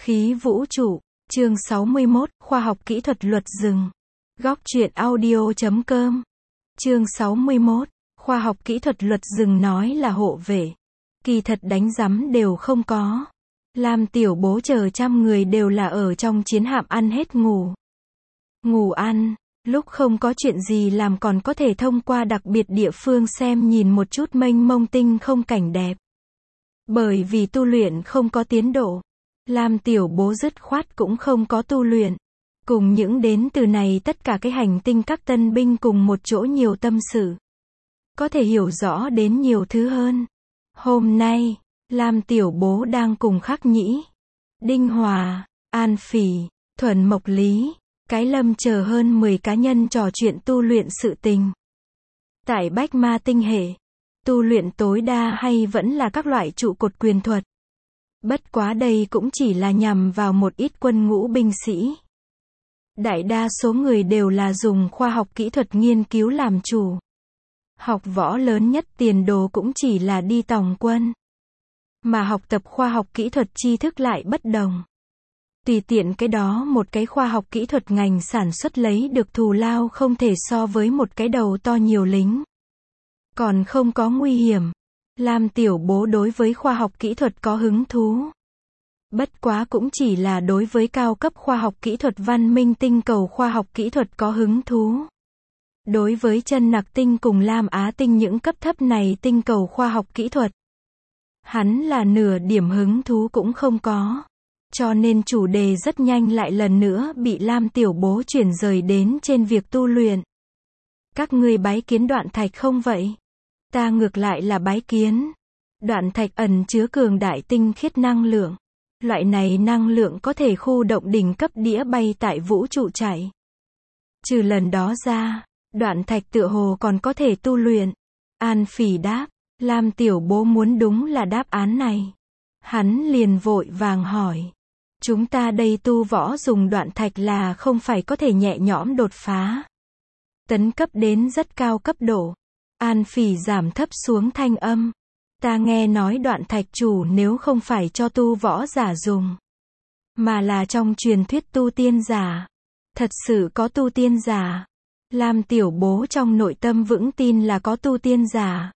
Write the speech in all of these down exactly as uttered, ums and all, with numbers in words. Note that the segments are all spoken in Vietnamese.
Khí vũ trụ, chương sáu mươi mốt, khoa học kỹ thuật luật rừng. Góc truyện audio chấm com. Chương sáu mươi mốt, khoa học kỹ thuật luật rừng nói là hộ vệ. Kỳ thật đánh rắm đều không có. Lam tiểu bố chờ trăm người đều là ở trong chiến hạm ăn hết ngủ. Ngủ ăn, lúc không có chuyện gì làm còn có thể thông qua đặc biệt địa phương xem nhìn một chút mênh mông tinh không cảnh đẹp. Bởi vì tu luyện không có tiến độ, Lam tiểu bố dứt khoát cũng không có tu luyện. Cùng những đến từ này tất cả cái hành tinh các tân binh cùng một chỗ nhiều tâm sự. Có thể hiểu rõ đến nhiều thứ hơn. Hôm nay, Lam tiểu bố đang cùng Khắc Nhĩ, Đinh Hòa, An Phỉ, Thuần Mộc Lý, Cái Lâm chờ hơn mười cá nhân trò chuyện tu luyện sự tình. Tại Bách Ma tinh hệ, tu luyện tối đa hay vẫn là các loại trụ cột quyền thuật. Bất quá đây cũng chỉ là nhằm vào một ít quân ngũ binh sĩ. Đại đa số người đều là dùng khoa học kỹ thuật nghiên cứu làm chủ. Học võ lớn nhất tiền đồ cũng chỉ là đi tòng quân. Mà học tập khoa học kỹ thuật tri thức lại bất đồng. Tùy tiện cái đó một cái khoa học kỹ thuật ngành sản xuất lấy được thù lao không thể so với một cái đầu to nhiều lính. Còn không có nguy hiểm. Lam tiểu bố đối với khoa học kỹ thuật có hứng thú. Bất quá cũng chỉ là đối với cao cấp khoa học kỹ thuật văn minh tinh cầu khoa học kỹ thuật có hứng thú. Đối với chân nặc tinh cùng Lam Á tinh những cấp thấp này tinh cầu khoa học kỹ thuật, hắn là nửa điểm hứng thú cũng không có. Cho nên chủ đề rất nhanh lại lần nữa bị Lam tiểu bố chuyển rời đến trên việc tu luyện. Các ngươi bái kiến Đoạn Thạch không vậy? Ta ngược lại là bái kiến. Đoạn Thạch ẩn chứa cường đại tinh khiết năng lượng. Loại này năng lượng có thể khu động đỉnh cấp đĩa bay tại vũ trụ chạy. Trừ lần đó ra, Đoạn Thạch tựa hồ còn có thể tu luyện. An Phỉ đáp, Lam tiểu bố muốn đúng là đáp án này. Hắn liền vội vàng hỏi. Chúng ta đây tu võ dùng Đoạn Thạch là không phải có thể nhẹ nhõm đột phá. Tấn cấp đến rất cao cấp độ. An Phỉ giảm thấp xuống thanh âm. Ta nghe nói Đoạn Thạch chủ nếu không phải cho tu võ giả dùng, mà là trong truyền thuyết tu tiên giả. Thật sự có tu tiên giả. Lam tiểu bố trong nội tâm vững tin là có tu tiên giả.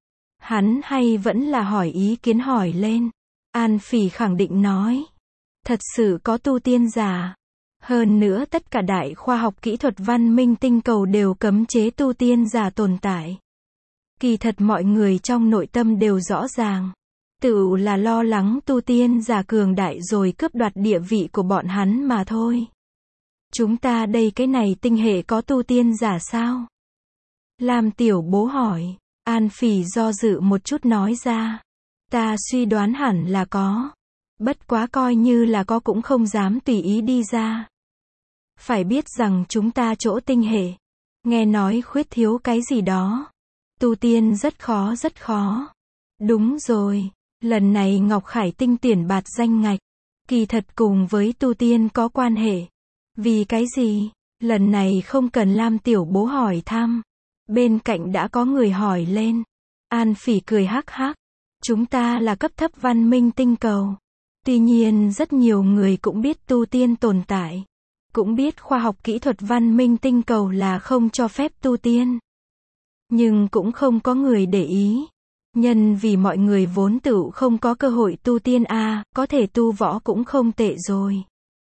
Hắn hay vẫn là hỏi ý kiến hỏi lên. An Phỉ khẳng định nói. Thật sự có tu tiên giả. Hơn nữa tất cả đại khoa học kỹ thuật văn minh tinh cầu đều cấm chế tu tiên giả tồn tại. Kỳ thật mọi người trong nội tâm đều rõ ràng. Tự là lo lắng tu tiên giả cường đại rồi cướp đoạt địa vị của bọn hắn mà thôi. Chúng ta đây cái này tinh hệ có tu tiên giả sao? Lam tiểu bố hỏi. An Phỉ do dự một chút nói ra. Ta suy đoán hẳn là có. Bất quá coi như là có cũng không dám tùy ý đi ra. Phải biết rằng chúng ta chỗ tinh hệ, nghe nói khuyết thiếu cái gì đó. Tu tiên rất khó rất khó. Đúng rồi, lần này Ngọc Khải tinh tuyển bạt danh ngạch, kỳ thật cùng với tu tiên có quan hệ. Vì cái gì? Lần này không cần Lam tiểu bố hỏi thăm. Bên cạnh đã có người hỏi lên. An Phỉ cười hắc hắc. Chúng ta là cấp thấp văn minh tinh cầu. Tuy nhiên rất nhiều người cũng biết tu tiên tồn tại. Cũng biết khoa học kỹ thuật văn minh tinh cầu là không cho phép tu tiên. Nhưng cũng không có người để ý. Nhân vì mọi người vốn tự không có cơ hội tu tiên a, à, có thể tu võ cũng không tệ rồi.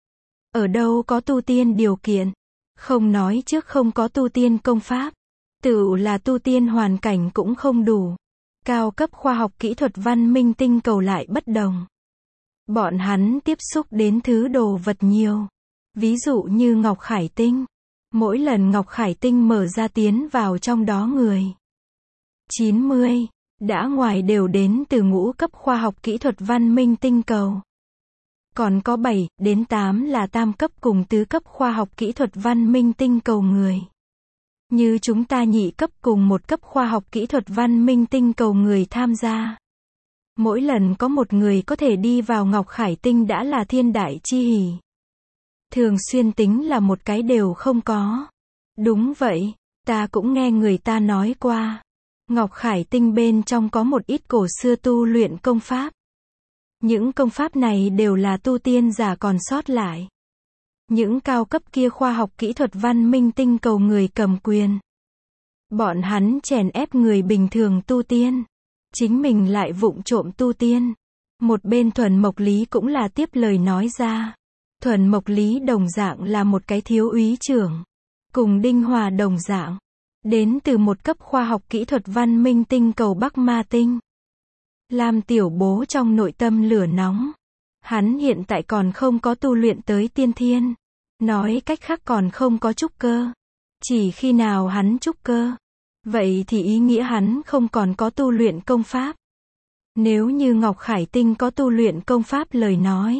Ở đâu có tu tiên điều kiện. Không nói trước không có tu tiên công pháp. Tự là tu tiên hoàn cảnh cũng không đủ. Cao cấp khoa học kỹ thuật văn minh tinh cầu lại bất đồng. Bọn hắn tiếp xúc đến thứ đồ vật nhiều. Ví dụ như Ngọc Khải tinh. Mỗi lần Ngọc Khải tinh mở ra tiến vào trong đó người chín mươi, đã ngoài đều đến từ ngũ cấp khoa học kỹ thuật văn minh tinh cầu. Còn có bảy đến tám là tam cấp cùng tứ cấp khoa học kỹ thuật văn minh tinh cầu người. Như chúng ta nhị cấp cùng một cấp khoa học kỹ thuật văn minh tinh cầu người tham gia. Mỗi lần có một người có thể đi vào Ngọc Khải tinh đã là thiên đại chi hỷ. Thường xuyên tính là một cái đều không có. Đúng vậy, ta cũng nghe người ta nói qua. Ngọc Khải tinh bên trong có một ít cổ xưa tu luyện công pháp. Những công pháp này đều là tu tiên giả còn sót lại. Những cao cấp kia khoa học kỹ thuật văn minh tinh cầu người cầm quyền. Bọn hắn chèn ép người bình thường tu tiên. Chính mình lại vụng trộm tu tiên. Một bên Thuần Mộc Lý cũng là tiếp lời nói ra. Thuần Mộc Lý đồng dạng là một cái thiếu úy trưởng. Cùng Đinh Hòa đồng dạng. Đến từ một cấp khoa học kỹ thuật văn minh tinh cầu Bắc Ma Tinh. Lam Tiểu Bố trong nội tâm lửa nóng. Hắn hiện tại còn không có tu luyện tới tiên thiên. Nói cách khác còn không có trúc cơ. Chỉ khi nào hắn trúc cơ. Vậy thì ý nghĩa hắn không còn có tu luyện công pháp. Nếu như Ngọc Khải Tinh có tu luyện công pháp lời nói.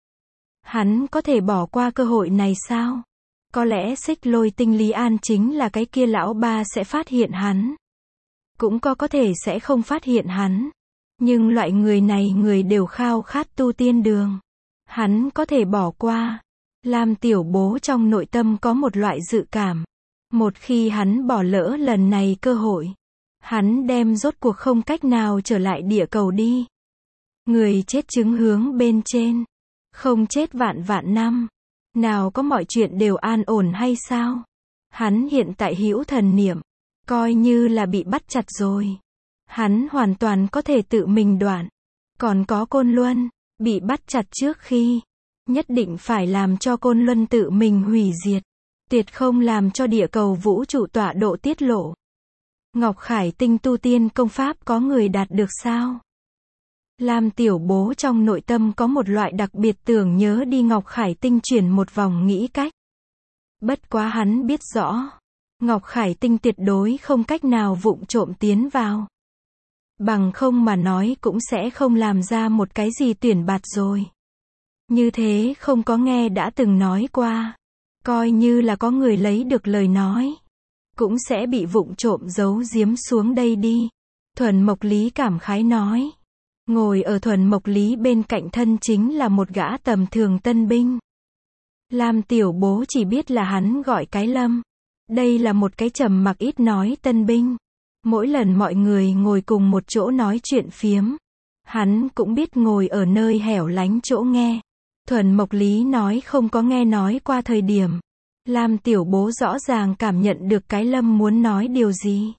Hắn có thể bỏ qua cơ hội này sao? Có lẽ Xích Lôi Tinh Lý An chính là cái kia lão ba sẽ phát hiện hắn. Cũng có có thể sẽ không phát hiện hắn. Nhưng loại người này người đều khao khát tu tiên đường. Hắn có thể bỏ qua. Lam Tiểu Bố trong nội tâm có một loại dự cảm. Một khi hắn bỏ lỡ lần này cơ hội. Hắn đem rốt cuộc không cách nào trở lại địa cầu đi. Người chết chứng hướng bên trên. Không chết vạn vạn năm. Nào có mọi chuyện đều an ổn hay sao? Hắn hiện tại hữu thần niệm. Coi như là bị bắt chặt rồi. Hắn hoàn toàn có thể tự mình đoạn. Còn có Côn Luân. Bị bắt chặt trước khi. Nhất định phải làm cho Côn Luân tự mình hủy diệt. Tuyệt không làm cho địa cầu vũ trụ tọa độ tiết lộ. Ngọc Khải Tinh tu tiên công pháp có người đạt được sao? Lam Tiểu Bố trong nội tâm có một loại đặc biệt tưởng nhớ đi Ngọc Khải Tinh chuyển một vòng nghĩ cách. Bất quá hắn biết rõ. Ngọc Khải Tinh tuyệt đối không cách nào vụng trộm tiến vào. Bằng không mà nói cũng sẽ không làm ra một cái gì tuyển bạt rồi. Như thế không có nghe đã từng nói qua. Coi như là có người lấy được lời nói. Cũng sẽ bị vụng trộm giấu giếm xuống đây đi. Thuần Mộc Lý cảm khái nói. Ngồi ở Thuần Mộc Lý bên cạnh thân chính là một gã tầm thường tân binh. Lam Tiểu Bố chỉ biết là hắn gọi cái Lâm. Đây là một cái trầm mặc ít nói tân binh. Mỗi lần mọi người ngồi cùng một chỗ nói chuyện phiếm. Hắn cũng biết ngồi ở nơi hẻo lánh chỗ nghe. Thuần Mộc Lý nói không có nghe nói qua thời điểm. Lam Tiểu Bố rõ ràng cảm nhận được cái Lâm muốn nói điều gì.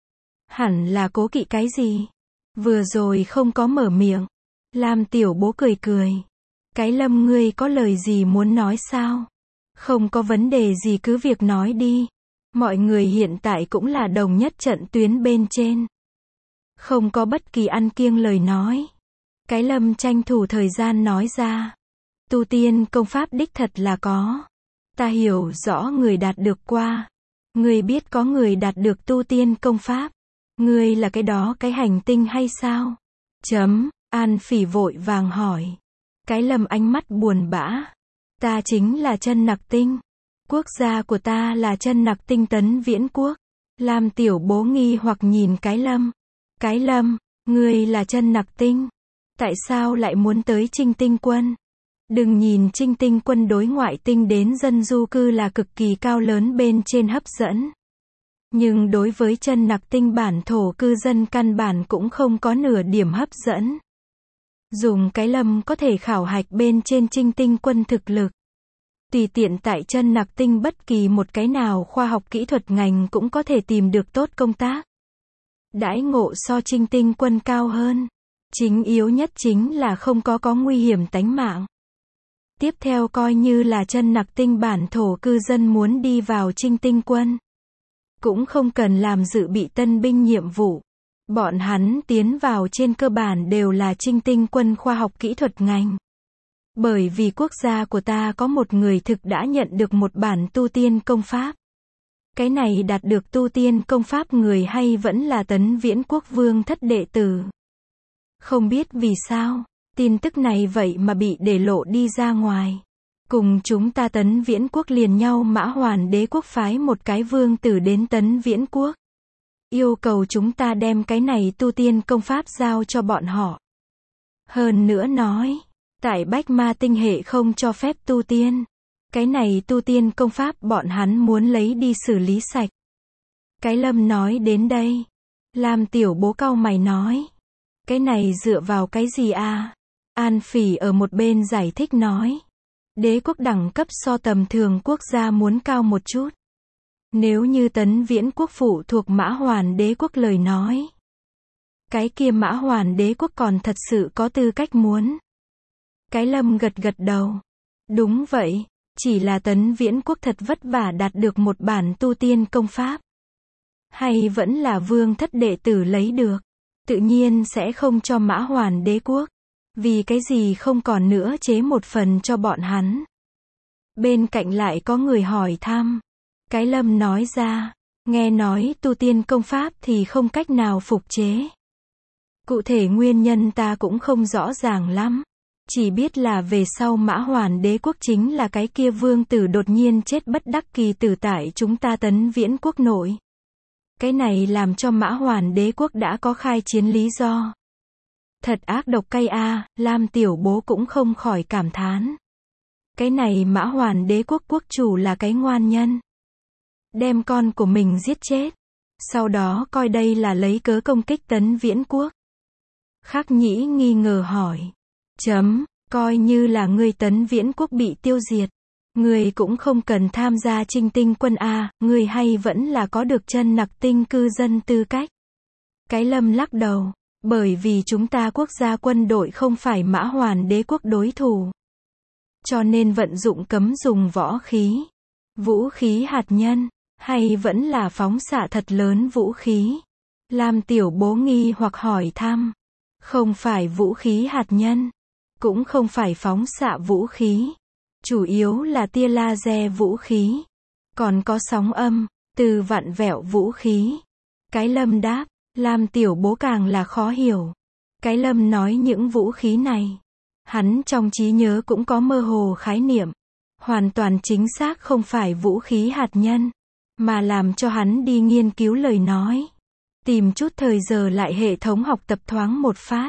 Hẳn là cố kỵ cái gì. Vừa rồi không có mở miệng. Lam Tiểu Bố cười cười. Cái Lâm ngươi có lời gì muốn nói sao? Không có vấn đề gì cứ việc nói đi. Mọi người hiện tại cũng là đồng nhất trận tuyến bên trên. Không có bất kỳ ăn kiêng lời nói. Cái Lâm tranh thủ thời gian nói ra. Tu tiên công pháp đích thật là có. Ta hiểu rõ người đạt được qua. Người biết có người đạt được tu tiên công pháp. Ngươi là cái đó cái hành tinh hay sao? Chấm, An Phỉ vội vàng hỏi. Cái Lâm ánh mắt buồn bã. Ta chính là Chân Nặc Tinh. Quốc gia của ta là Chân Nặc Tinh Tấn Viễn Quốc. Lam Tiểu Bố nghi hoặc nhìn cái Lâm. Cái Lâm, ngươi là Chân Nặc Tinh. Tại sao lại muốn tới Trinh Tinh Quân? Đừng nhìn Trinh Tinh Quân đối ngoại tinh đến dân du cư là cực kỳ cao lớn bên trên hấp dẫn. Nhưng đối với Chân Nặc Tinh bản thổ cư dân căn bản cũng không có nửa điểm hấp dẫn. Dùng cái Lâm có thể khảo hạch bên trên Trinh Tinh Quân thực lực. Tùy tiện tại Chân Nặc Tinh bất kỳ một cái nào khoa học kỹ thuật ngành cũng có thể tìm được tốt công tác. Đãi ngộ so Trinh Tinh Quân cao hơn. Chính yếu nhất chính là không có có nguy hiểm tánh mạng. Tiếp theo coi như là Chân Nặc Tinh bản thổ cư dân muốn đi vào Trinh Tinh Quân. Cũng không cần làm dự bị tân binh nhiệm vụ. Bọn hắn tiến vào trên cơ bản đều là Trinh Tinh Quân khoa học kỹ thuật ngành. Bởi vì quốc gia của ta có một người thực đã nhận được một bản tu tiên công pháp. Cái này đạt được tu tiên công pháp người hay vẫn là Tấn Viễn Quốc vương thất đệ tử. Không biết vì sao, tin tức này vậy mà bị để lộ đi ra ngoài. Cùng chúng ta Tấn Viễn Quốc liền nhau Mã Hoàn Đế quốc phái một cái vương tử đến Tấn Viễn Quốc. Yêu cầu chúng ta đem cái này tu tiên công pháp giao cho bọn họ. Hơn nữa nói, tại Bách Ma tinh hệ không cho phép tu tiên. Cái này tu tiên công pháp bọn hắn muốn lấy đi xử lý sạch. Cái Lâm nói đến đây. Lam Tiểu Bố cau mày nói. Cái này dựa vào cái gì à? An Phỉ ở một bên giải thích nói. Đế quốc đẳng cấp so tầm thường quốc gia muốn cao một chút. Nếu như Tấn Viễn quốc phụ thuộc Mã Hoàn đế quốc lời nói, cái kia Mã Hoàn đế quốc còn thật sự có tư cách muốn. Cái Lâm gật gật đầu. Đúng vậy, chỉ là Tấn Viễn quốc thật vất vả đạt được một bản tu tiên công pháp. Hay vẫn là vương thất đệ tử lấy được. Tự nhiên sẽ không cho Mã Hoàn đế quốc. Vì cái gì không còn nữa chế một phần cho bọn hắn. Bên cạnh lại có người hỏi thăm. Cái Lâm nói ra, nghe nói tu tiên công pháp thì không cách nào phục chế. Cụ thể nguyên nhân ta cũng không rõ ràng lắm. Chỉ biết là về sau Mã Hoàn đế quốc chính là cái kia vương tử đột nhiên chết bất đắc kỳ tử tại chúng ta Tấn Viễn quốc nội. Cái này làm cho Mã Hoàn đế quốc đã có khai chiến lý do. Thật ác độc cay a, Lam tiểu bố cũng không khỏi cảm thán. Cái này Mã Hoàn đế quốc quốc chủ là cái ngoan nhân. Đem con của mình giết chết. Sau đó coi đây là lấy cớ công kích Tấn Viễn quốc. Khắc Nhĩ nghi ngờ hỏi. Chấm, coi như là ngươi Tấn Viễn quốc bị tiêu diệt. Ngươi cũng không cần tham gia Trinh Tinh quân a, ngươi hay vẫn là có được chân nặc tinh cư dân tư cách. Cái Lâm lắc đầu. Bởi vì chúng ta quốc gia quân đội không phải Mã Hoàn đế quốc đối thủ. Cho nên vận dụng cấm dùng võ khí. Vũ khí hạt nhân. Hay vẫn là phóng xạ thật lớn vũ khí. Lam tiểu bố nghi hoặc hỏi thăm. Không phải vũ khí hạt nhân. Cũng không phải phóng xạ vũ khí. Chủ yếu là tia laser vũ khí. Còn có sóng âm, từ vặn vẹo vũ khí. Cái Lâm đáp. Lam tiểu bố càng là khó hiểu. Cái Lâm nói những vũ khí này. Hắn trong trí nhớ cũng có mơ hồ khái niệm. Hoàn toàn chính xác không phải vũ khí hạt nhân. Mà làm cho hắn đi nghiên cứu lời nói. Tìm chút thời giờ lại hệ thống học tập thoáng một phát.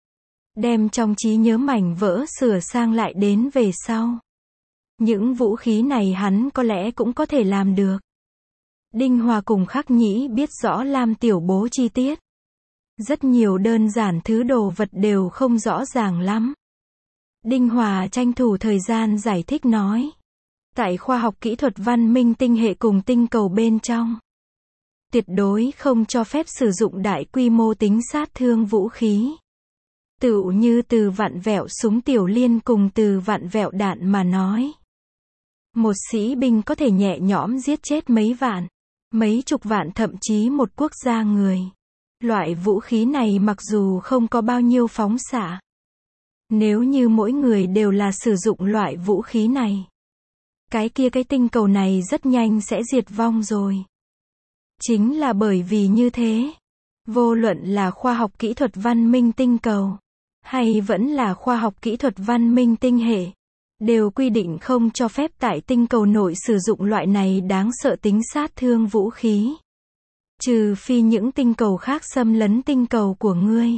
Đem trong trí nhớ mảnh vỡ sửa sang lại đến về sau. Những vũ khí này hắn có lẽ cũng có thể làm được. Đinh Hòa cùng Khắc Nhĩ biết rõ Lam tiểu bố chi tiết. Rất nhiều đơn giản thứ đồ vật đều không rõ ràng lắm. Đinh Hòa tranh thủ thời gian giải thích nói. Tại khoa học kỹ thuật văn minh tinh hệ cùng tinh cầu bên trong. Tuyệt đối không cho phép sử dụng đại quy mô tính sát thương vũ khí. Tựu như từ vặn vẹo súng tiểu liên cùng từ vặn vẹo đạn mà nói. Một sĩ binh có thể nhẹ nhõm giết chết mấy vạn, mấy chục vạn thậm chí một quốc gia người. Loại vũ khí này mặc dù không có bao nhiêu phóng xạ. Nếu như mỗi người đều là sử dụng loại vũ khí này. Cái kia cái tinh cầu này rất nhanh sẽ diệt vong rồi. Chính là bởi vì như thế. Vô luận là khoa học kỹ thuật văn minh tinh cầu. Hay vẫn là khoa học kỹ thuật văn minh tinh hệ. Đều quy định không cho phép tại tinh cầu nội sử dụng loại này đáng sợ tính sát thương vũ khí. Trừ phi những tinh cầu khác xâm lấn tinh cầu của ngươi.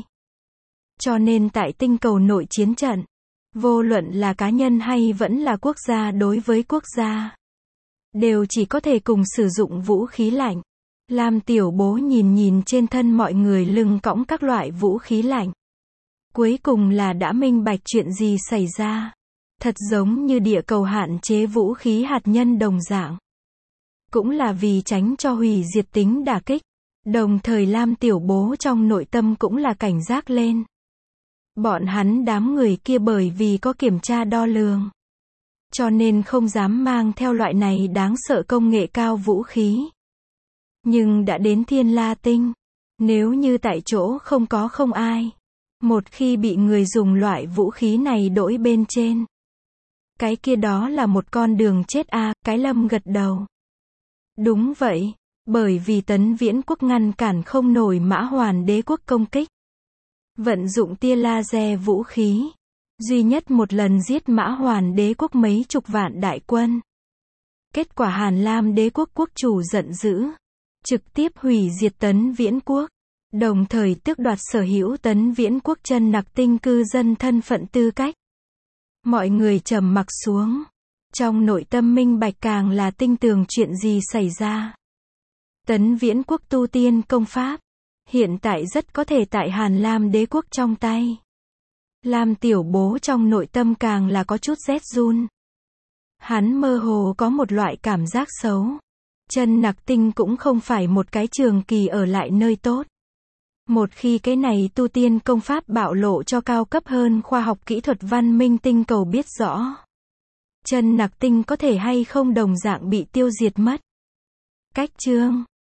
Cho nên tại tinh cầu nội chiến trận. Vô luận là cá nhân hay vẫn là quốc gia đối với quốc gia. Đều chỉ có thể cùng sử dụng vũ khí lạnh. Lam tiểu bố nhìn nhìn trên thân mọi người lưng cõng các loại vũ khí lạnh. Cuối cùng là đã minh bạch chuyện gì xảy ra. Thật giống như địa cầu hạn chế vũ khí hạt nhân đồng dạng. Cũng là vì tránh cho hủy diệt tính đả kích. Đồng thời Lam tiểu bố trong nội tâm cũng là cảnh giác lên. Bọn hắn đám người kia bởi vì có kiểm tra đo lường. Cho nên không dám mang theo loại này đáng sợ công nghệ cao vũ khí. Nhưng đã đến Thiên La Tinh. Nếu như tại chỗ không có không ai. Một khi bị người dùng loại vũ khí này đổi bên trên. Cái kia đó là một con đường chết a, à, cái Lâm gật đầu. Đúng vậy, bởi vì Tấn Viễn quốc ngăn cản không nổi Mã Hoàn đế quốc công kích. Vận dụng tia laser vũ khí. Duy nhất một lần giết Mã Hoàn đế quốc mấy chục vạn đại quân. Kết quả Hàn Lam đế quốc quốc chủ giận dữ. Trực tiếp hủy diệt Tấn Viễn quốc. Đồng thời tước đoạt sở hữu Tấn Viễn quốc chân nặc tinh cư dân thân phận tư cách. Mọi người trầm mặc xuống. Trong nội tâm minh bạch càng là tinh tường chuyện gì xảy ra. Tấn Viễn quốc tu tiên công pháp. Hiện tại rất có thể tại Hàn Lam đế quốc trong tay. Lam Tiểu Bố trong nội tâm càng là có chút rét run. Hắn mơ hồ có một loại cảm giác xấu. Chân Nặc Tinh cũng không phải một cái trường kỳ ở lại nơi tốt. Một khi cái này tu tiên công pháp bạo lộ cho cao cấp hơn khoa học kỹ thuật văn minh tinh cầu biết rõ, Chân Nặc Tinh có thể hay không đồng dạng bị tiêu diệt mất. Cách chương